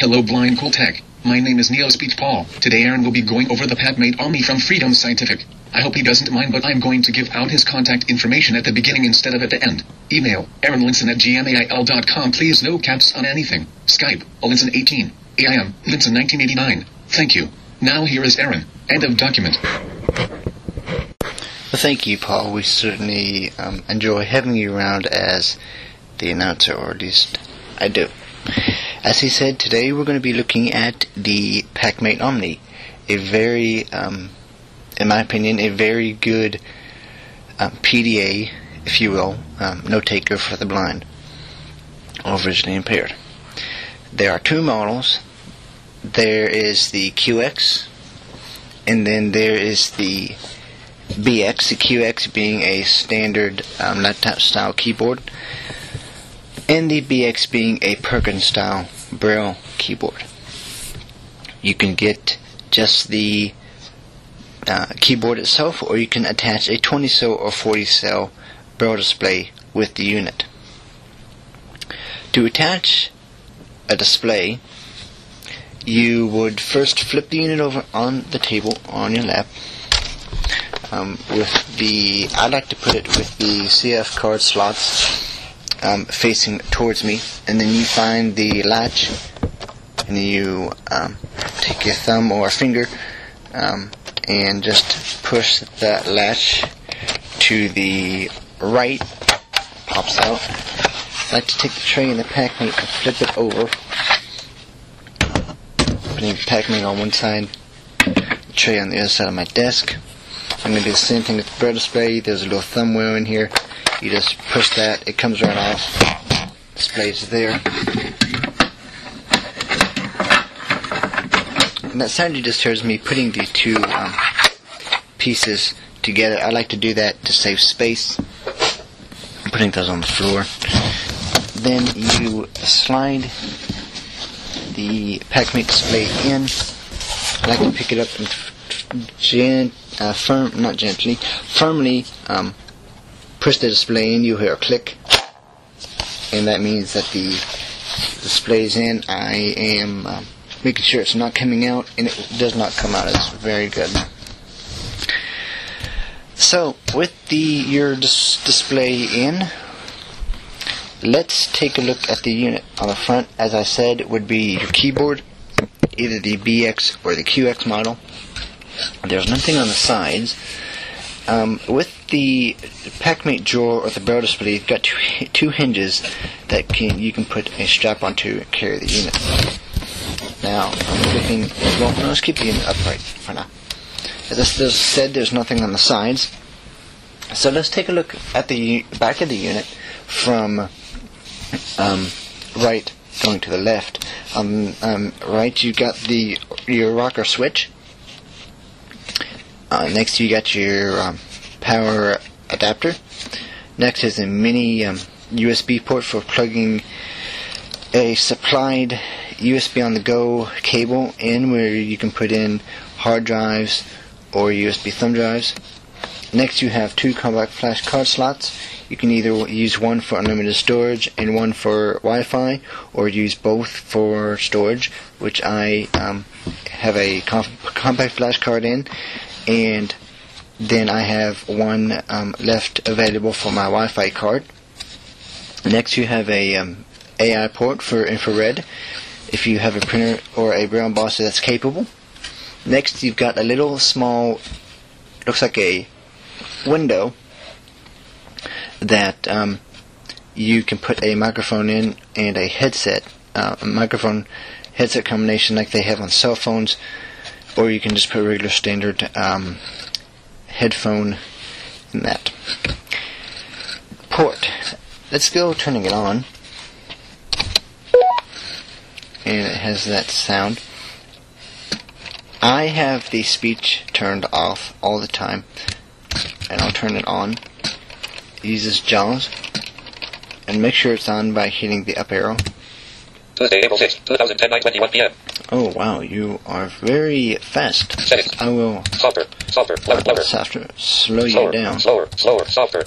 Hello Blind Cool Tech. My name is Neo Speech Paul. Today Aaron will be going over the PackMate Omni from Freedom Scientific. I hope he doesn't mind, but I'm going to give out his contact information at the beginning instead of at the end. Email, aaronlinson@gmail.com. Please no caps on anything. Skype, Linson18. AIM, Linson1989. Thank you. Now here is Aaron. End of document. Well, thank you, Paul. We certainly enjoy having you around as the announcer, or at least I do. As he said, today we're going to be looking at the PackMate Omni, a very, in my opinion, a very good PDA, if you will, note taker for the blind or visually impaired. There are two models. There is the QX, and then there is the BX, the QX being a standard laptop style keyboard, and the BX being a Perkins style Braille keyboard. You can get just the keyboard itself, or you can attach a 20 cell or 40 cell Braille display with the unit. To attach a display, you would first flip the unit over on the table on your lap. I like to put it with the CF card slots facing towards me, and then you find the latch, and then you take your thumb or finger and just push that latch to the right. Pops out. I like to take the tray and the PackMate and flip it over, putting the PackMate on one side, the tray on the other side of my desk. I'm going to do the same thing with the Braille display. There's a little thumb wheel in here. You just push that, it comes right off. Display's there. And that sound you just heard is me putting the two pieces together. I like to do that to save space. I'm putting those on the floor. Then you slide the PackMate display in. I like to pick it up and firmly push the display in. You hear a click, and that means that the display is in. I am making sure it's not coming out, and it does not come out. It's very good. So, with your display in, let's take a look at the unit. On the front, as I said, would be your keyboard, either the BX or the QX model. There's nothing on the sides. With the PackMate drawer or the Braille display, you've got two hinges that you can put a strap onto and carry the unit. Now, let's keep the unit upright for now. As I said, there's nothing on the sides. So let's take a look at the back of the unit from right going to the left. Right, you got your rocker switch. Next, you got your power adapter. Next is a mini USB port for plugging a supplied USB on the go cable in, where you can put in hard drives or USB thumb drives. Next, you have two compact flash card slots. You can either use one for unlimited storage and one for Wi-Fi, or use both for storage, which I have a compact flash card in, and then I have one left available for my Wi-Fi card. Next, you have a AI port for infrared, if you have a printer or a Braille embosser that's capable. Next, you've got a little small, looks like a window that you can put a microphone in and a headset, a microphone headset combination like they have on cell phones, or you can just put a regular standard headphone in that port. Let's go turning it on, and it has that sound. I have the speech turned off all the time, and I'll turn it on. It uses JAWS, and make sure it's on by hitting the up arrow. Tuesday, April 6th, 2010, 9:21 p.m. Oh wow, you are very fast. Settings. I will Softer, louder. Slow you down. Slower, softer,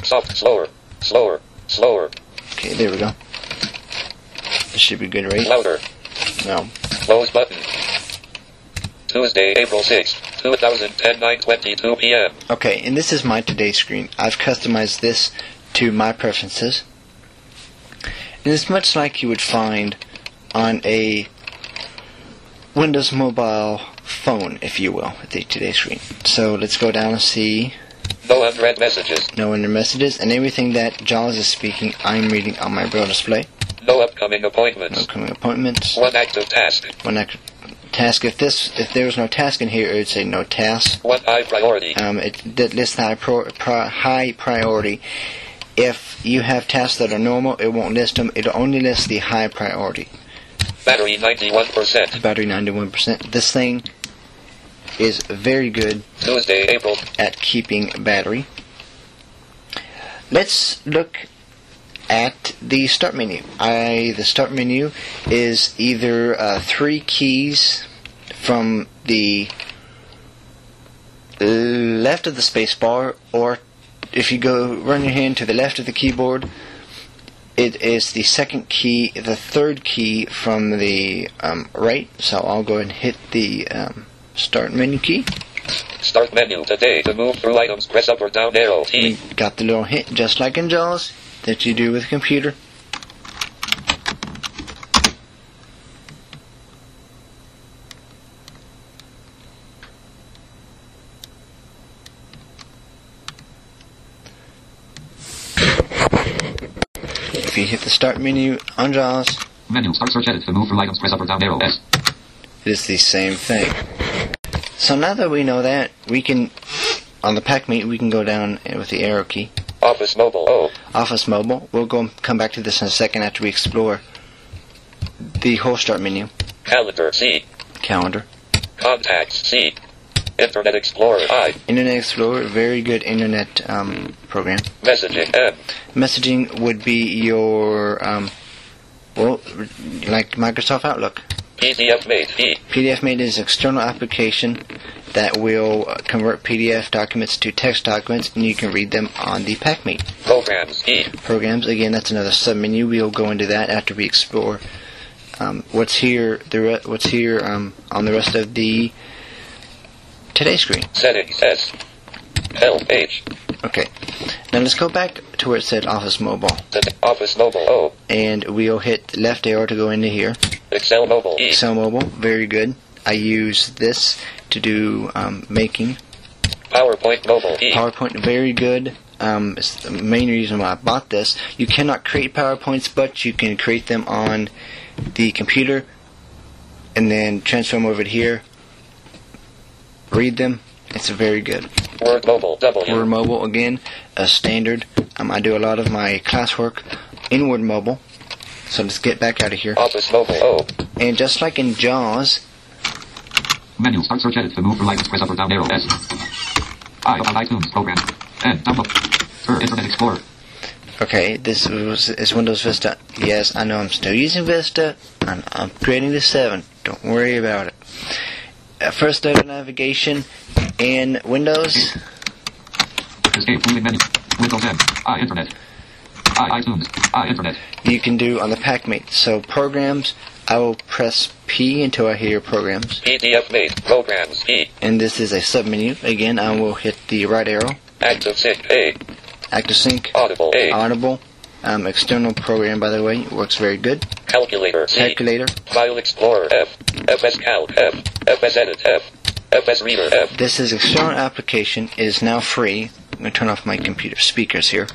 slower. Okay, there we go. This should be good, right? Louder. No. Close button. Tuesday, April 6th, 2010, 9:22 p.m. Okay, and this is my today screen. I've customized this to my preferences. And it's much like you would find on a Windows mobile phone, if you will, the today screen. So let's go down and see No unread messages. no under messages, and everything that Jaws is speaking, I'm reading on my braille display. No upcoming appointments. No upcoming appointments. One active task. One active task. If there was no task in here, it would say no task. One high priority. It lists high priority. If you have tasks that are normal, it won't list them. It'll only list the high priority. Battery 91%. Battery 91%. This thing is very good Tuesday, April. at keeping battery. Let's look at the start menu. The start menu is either 3 keys from the left of the space bar, or if you run your hand to the left of the keyboard, it is the second key, the third key from the right. So I'll go ahead and hit the start menu key. Start menu today. To move through items, press up or down arrow. T. We got the little hint, just like in JAWS, that you do with a computer. If you hit the start menu on JAWS, Menu. Start search edit. To move through items, press up or down arrow. S. it is the same thing. So now that we know that, we can, on the PackMate, we can go down with the arrow key. Office mobile. O. Office Mobile. We'll come back to this in a second after we explore the whole start menu. Calendar. C. Calendar. Contacts. C. Internet Explorer. I. Internet Explorer, very good internet program. Messaging. M. Messaging would be your, like Microsoft Outlook. PDF Mate. P. PDF Mate is an external application that will convert PDF documents to text documents, and you can read them on the PackMate. Programs. E. Programs, again, that's another submenu. We'll go into that after we explore what's here on the rest of the today screen. Settings. S. L. H. Okay, now let's go back to where it said Office Mobile, Office mobile. O. and we'll hit left arrow to go into here. Excel mobile. E. Excel Mobile, very good. I use this to do making. PowerPoint mobile. E. PowerPoint, very good. It's the main reason why I bought this. You cannot create PowerPoints, but you can create them on the computer and then transfer them over to here. Read them. It's very good. Word mobile. W. Word Mobile, again, a standard. I do a lot of my classwork in Word Mobile. So let's get back out of here. Office mobile. O. And just like in JAWS, Menu. Start search edit. To move through items, press up or down arrow. S. I. iTunes. Program. N. Download. Internet Explorer. okay, this is Windows Vista. Yes, I know I'm still using Vista. I'm upgrading to 7. Don't worry about it. First data navigation in Windows. Escape. Moving menu. Windows M. Internet. iTunes. Internet. You can do on the PackMate. So programs, I will press P until I hear programs. PDF Mate. Programs. E. And this is a submenu. Again, I will hit the right arrow. Active Sync. A. Active Sync. Audible. A. Audible. External program, by the way. It works very good. Calculator. C. Calculator. File Explorer. F. FS Calc. F. FS Edit. F. FS Reader. F. This is external application. It is now free. I'm going to turn off my computer speakers here.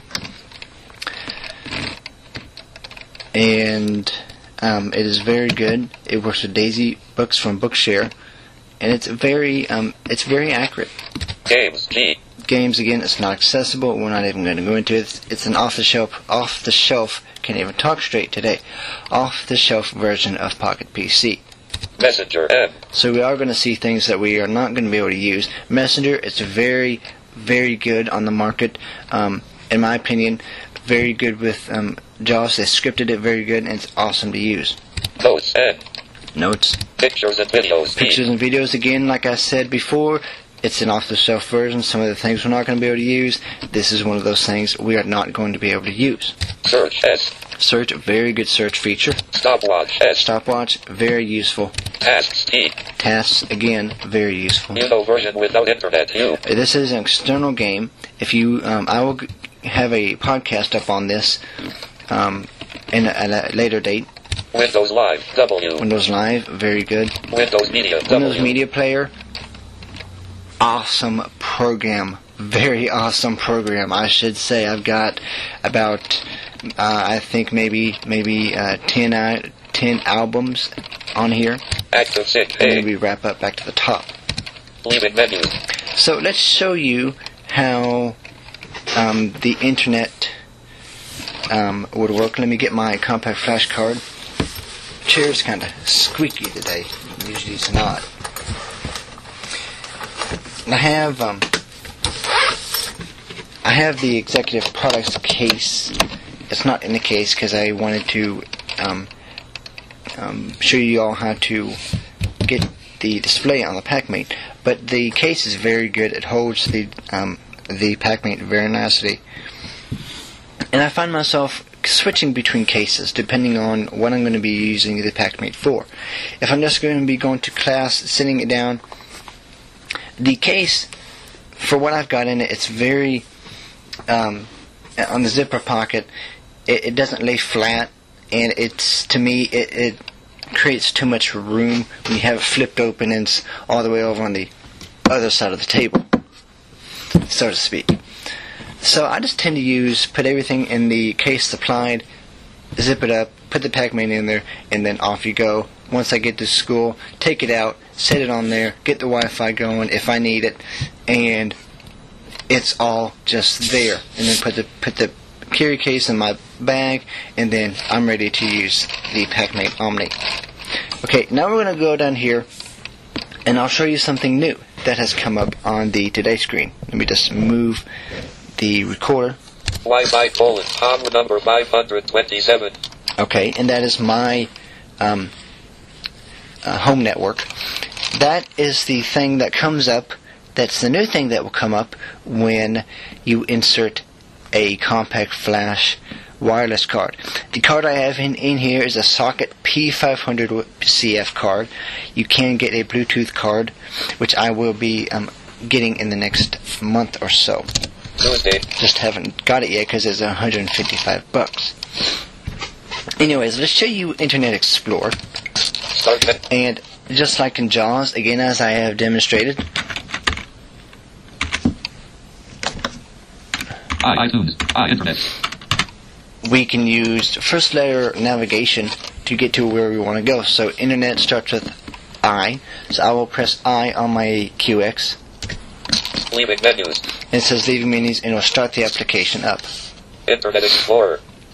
And it is very good. It works with Daisy Books from Bookshare, and it's very accurate. Games. G. Games, again, it's not accessible. We're not even going to go into it. It's an off the shelf. Can't even talk straight today. Off the shelf version of Pocket PC. Messenger. M. So we are going to see things that we are not going to be able to use. Messenger, it's very, very good on the market. In my opinion, very good with JAWS. They scripted it very good, and it's awesome to use. Notes. N. Notes. Pictures and videos. P. Pictures and videos, again, like I said before, It's an off-the-shelf version. Some of the things we're not going to be able to use. This is one of those things we are not going to be able to use. Search S. Search, very good search feature. Stopwatch S. Stopwatch, very useful. Tasks T. Tasks, again, very useful. Uno version without internet U. This is an external game. If you, I will have a podcast up on this in a later date. Windows Live W. Windows Live, very good. Windows Media Windows W. Media Player, awesome program. Very awesome program, I should say. I've got about, I think maybe 10 albums on here. Active Sync And A. then we wrap up back to the top. Leaving menu. So let's show you how the internet would work. Let me get my compact flash card. Chair's kind of squeaky today. Usually it's not. I have the Executive Products case. It's not in the case because I wanted to show you all how to get the display on the PackMate. But the case is very good. It holds the PackMate very nicely. And I find myself switching between cases depending on what I'm going to be using the PackMate for. If I'm just going to be going to class, sitting it down, the case, for what I've got in it, it's very, on the zipper pocket, it doesn't lay flat, and it's, to me, it creates too much room when you have it flipped open and it's all the way over on the other side of the table, so to speak. So I just tend to put everything in the case supplied, zip it up, put the PackMate in there, and then off you go. Once I get to school, take it out, set it on there, get the Wi-Fi going if I need it, and it's all just there. And then put the carry case in my bag, and then I'm ready to use the PackMate Omni. Okay, now we're going to go down here, and I'll show you something new that has come up on the Today screen. Let me just move the recorder. Wi-Fi Poland, home number 527. Okay, and that is my home network. That is the thing that comes up. That's the new thing that will come up when you insert a compact flash wireless card. The card I have in here is a socket P500 CF card. You can get a Bluetooth card, which I will be getting in the next month or so. Tuesday. Just haven't got it yet because it's $155. Anyways, let's show you Internet Explorer. Start. And just like in JAWS, again as I have demonstrated, iTunes, Internet. we can use first letter navigation to get to where we want to go. So Internet starts with I, so I will press I on my QX. Leaving menus. It says leaving menus, and it will start the application up. Internet Explorer.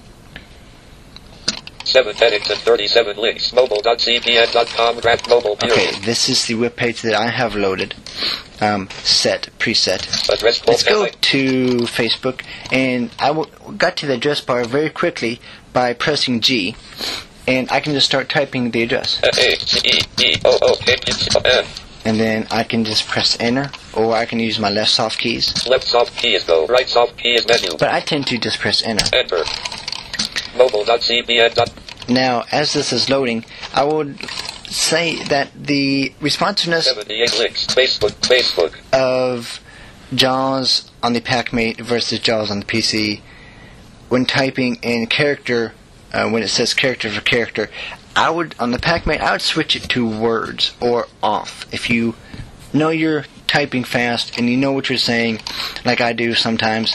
7 headings and 37 links. Mobile.cpn.com. Graph mobile period. Okay, this is the webpage that I have loaded, preset. Address Let's go template. to Facebook, and got to the address bar very quickly by pressing G, and I can just start typing the address. A-C-E-O-O-K-N. And then I can just press enter, or I can use my left soft keys. Left soft key is go. Right soft key is menu. But I tend to just press enter. Enter. Mobile.cpn. Now, as this is loading, I would say that the responsiveness 78 links. Facebook. of JAWS on the PackMate versus JAWS on the PC, when typing in character, when it says character for character, on the PackMate, I would switch it to words or off. If you know you're typing fast and you know what you're saying, like I do sometimes,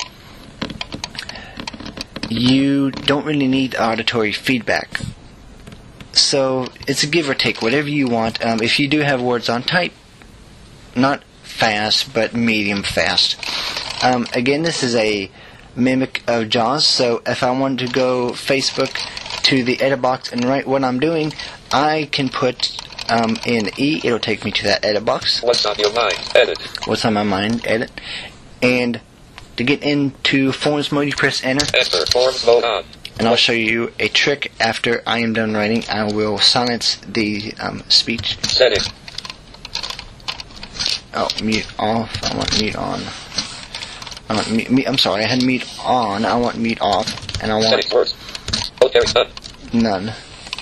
you don't really need auditory feedback. So it's a give or take, whatever you want. If you do have words on, type not fast, but medium fast. Again, this is a mimic of JAWS, so if I wanted to go Facebook to the edit box and write what I'm doing, I can put in E, it'll take me to that edit box. What's on your mind? Edit. What's on my mind? Edit. And to get into Forms mode, you press enter. Enter. Forms mode on. And I'll show you a trick after I am done writing. I will silence the speech. Setting. mute off. I want mute on. I want mute, I'm sorry, I had mute on. I want mute off, and I want Settings words. Both carries none. none.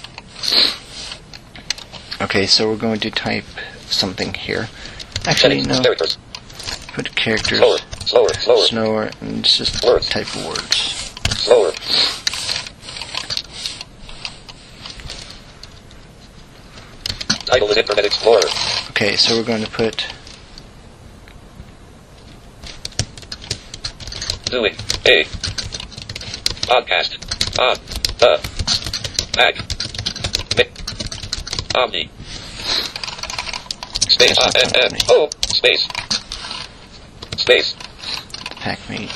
Okay, so we're going to type something here. Actually, Settings. no. Characters. Put characters Slower. slower, and just Words. type words. Slower. Title is Internet Explorer. Okay, so we're going to put Doing a podcast on the Mac. Omni. Space. O. Space. Space. PackMate.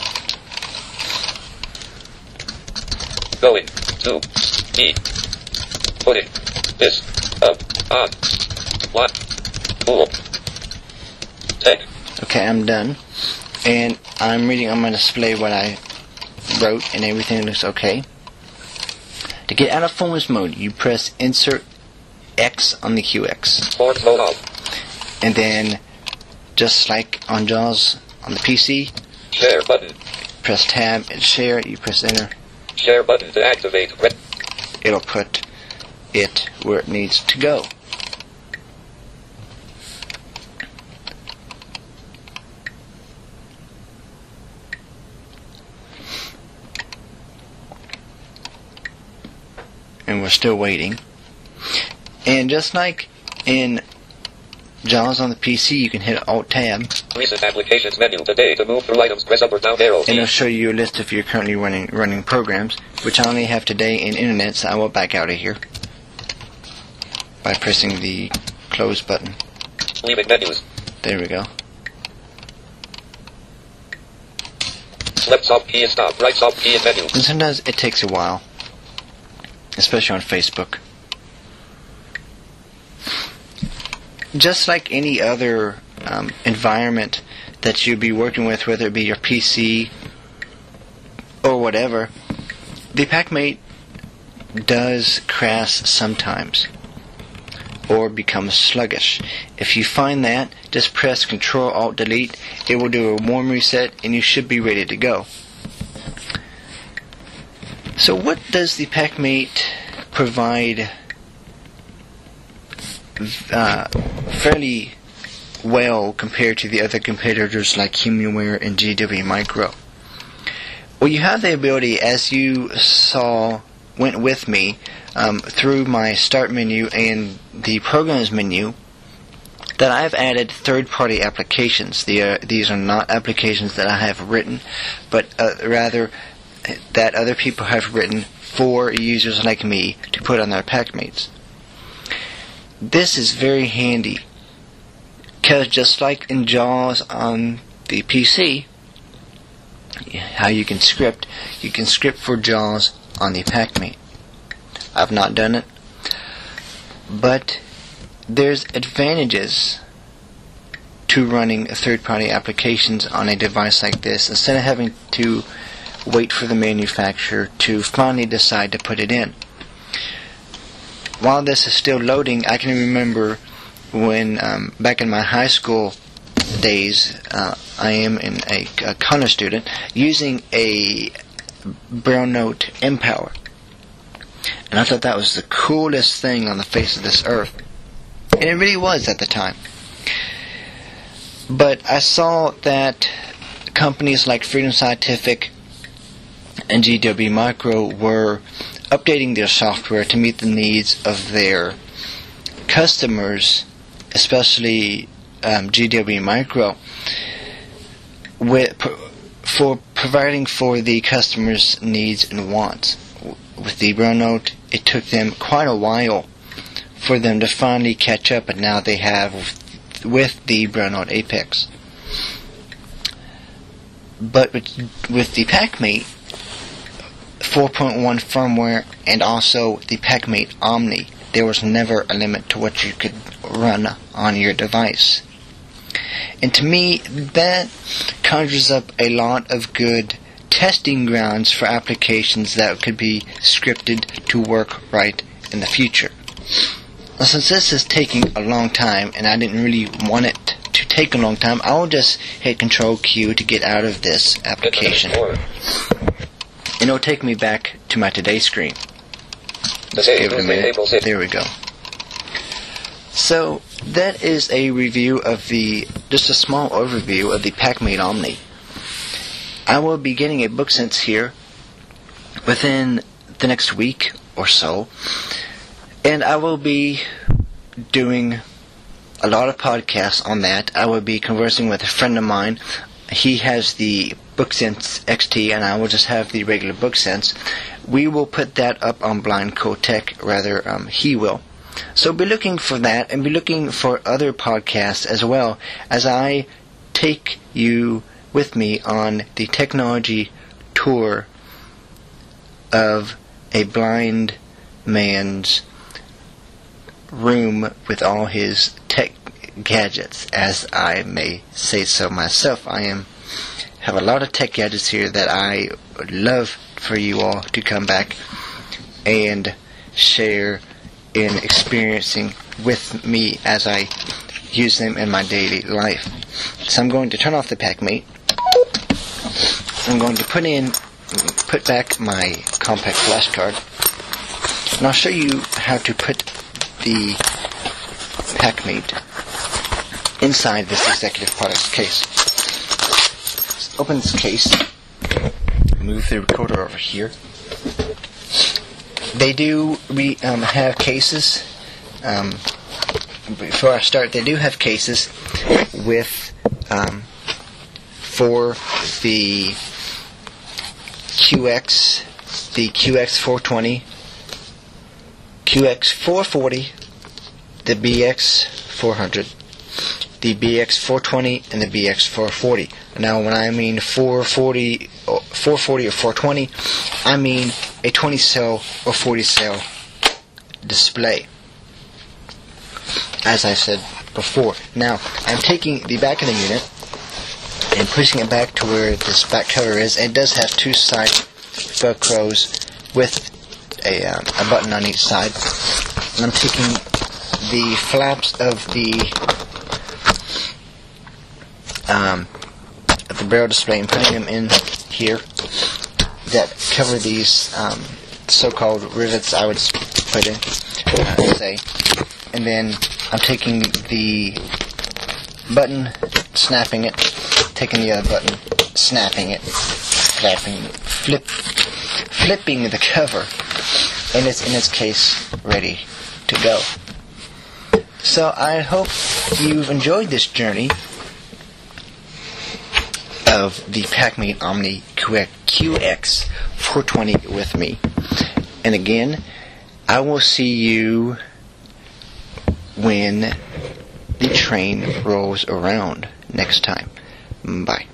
Going to be putting this up on what? Cool. Tech. Okay, I'm done. And I'm going to display what I wrote, and everything looks okay. To get out of Forms mode, you press Insert X on the QX. Forms mode off. And then, just like on JAWS on the PC, Share button. press Tab and Share, you press Enter. Share button to activate. It'll put it where it needs to go. And we're still waiting. And just like in JAWS on the PC, you can hit Alt-Tab, Recent applications menu today to move through items. Press up or down arrow. and it'll show you a list of your currently running programs, which I only have today in Internet, so I will back out of here by pressing the Close button. Leaving menus. There we go. Left soft key is stop. Right soft key is menu. And sometimes it takes a while, especially on Facebook. Just like any other environment that you'll be working with, whether it be your PC or whatever, the PackMate does crash sometimes or becomes sluggish. If you find that, just press Ctrl-Alt-Delete. It will do a warm reset and you should be ready to go. So what does the PackMate provide fairly well compared to the other competitors like HumanWare and GW Micro? Well, you have the ability, as you went with me through my Start menu and the Programs menu, that I've added third-party applications. These are not applications that I have written, but rather that other people have written for users like me to put on their PackMates. This is very handy, because just like in JAWS on the PC, how you can script for JAWS on the PackMate. I've not done it, but there's advantages to running third-party applications on a device like this, instead of having to wait for the manufacturer to finally decide to put it in. While this is still loading, I can remember when back in my high school days, I am a college student, using a Braille Note Empower. And I thought that was the coolest thing on the face of this earth. And it really was at the time. But I saw that companies like Freedom Scientific and GW Micro were updating their software to meet the needs of their customers, especially GW Micro, for providing for the customers' needs and wants. With the Braille Note, it took them quite a while for them to finally catch up, and now they have with the Braille Note Apex. But with the PackMate 4.1 firmware and also the PackMate Omni, there was never a limit to what you could run on your device. And to me, that conjures up a lot of good testing grounds for applications that could be scripted to work right in the future. Now, since this is taking a long time and I didn't really want it to take a long time, I'll just hit Control Q to get out of this application. And it'll take me back to my Today screen. Give it a minute. There we go. So that is a review of just a small overview of the PackMate Omni. I will be getting a BookSense here within the next week or so, and I will be doing a lot of podcasts on that. I will be conversing with a friend of mine. He has the BookSense XT, and I will just have the regular BookSense. We will put that up on Blind Cool Tech, he will. So be looking for that, and be looking for other podcasts as well, as I take you with me on the technology tour of a blind man's room with all his tech gadgets, as I may say so myself. I have a lot of tech gadgets here that I would love for you all to come back and share in experiencing with me as I use them in my daily life. So I'm going to turn off the PackMate. I'm going to put back my compact flash card, and I'll show you how to put the PackMate inside this Executive Products case. Let's open this case, move the recorder over here. They do have cases. Before I start, they do have cases with for the QX420, QX440, the BX400, the BX420, and the BX440. Now, when I mean 440 or 420, I mean a 20 cell or 40 cell display, as I said before. Now, I'm taking the back of the unit and pushing it back to where this back cover is. It does have two side Velcros with a button on each side. And I'm taking the flaps of the barrel display and putting them in here that cover these so-called rivets, I would put in, say. And then I'm taking the button, snapping it, taking the other button, snapping it, flipping the cover, and it's in its case ready to go. So I hope you've enjoyed this journey of the PackMate Omni QX420 with me. And again, I will see you when the train rolls around next time. Bye.